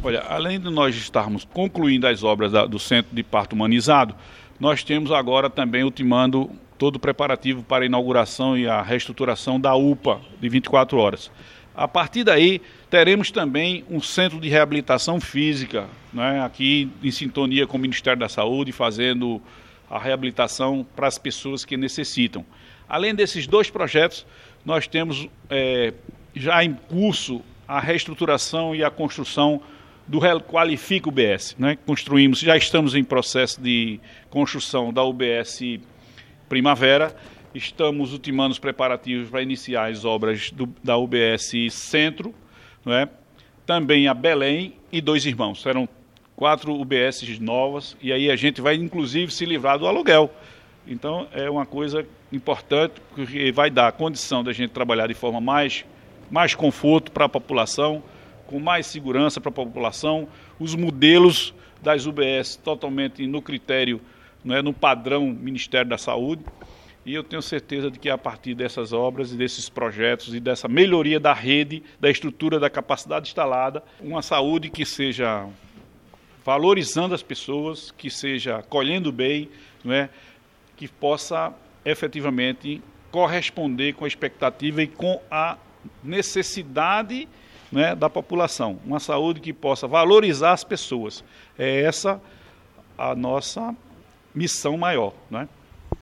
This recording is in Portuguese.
Olha, além de nós estarmos concluindo as obras do Centro de Parto Humanizado, nós temos agora também ultimando todo o preparativo para a inauguração e a reestruturação da UPA de 24 horas. A partir daí, teremos também um centro de reabilitação física, né, aqui em sintonia com o Ministério da Saúde, fazendo a reabilitação para as pessoas que necessitam. Além desses dois projetos, nós temos já em curso a reestruturação e a construção do Requalifica UBS. Né? Já estamos em processo de construção da UBS Primavera, estamos ultimando os preparativos para iniciar as obras da UBS Centro, né? Também a Belém e Dois Irmãos. Serão 4 UBSs novas e aí a gente vai inclusive se livrar do aluguel. Então é uma coisa importante porque vai dar a condição da gente trabalhar de forma mais conforto para a população, com mais segurança para a população, os modelos das UBS totalmente no critério, né, no padrão Ministério da Saúde. E eu tenho certeza de que a partir dessas obras e desses projetos e dessa melhoria da rede, da estrutura, da capacidade instalada, uma saúde que seja valorizando as pessoas, que seja acolhendo bem, né, que possa efetivamente corresponder com a expectativa e com a necessidade, né, da população. Uma saúde que possa valorizar as pessoas. É essa a nossa missão maior, né?